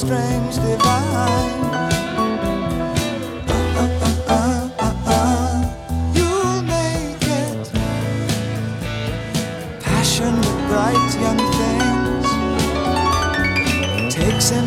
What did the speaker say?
strange divine. You'll make it. Passion with bright young things takes him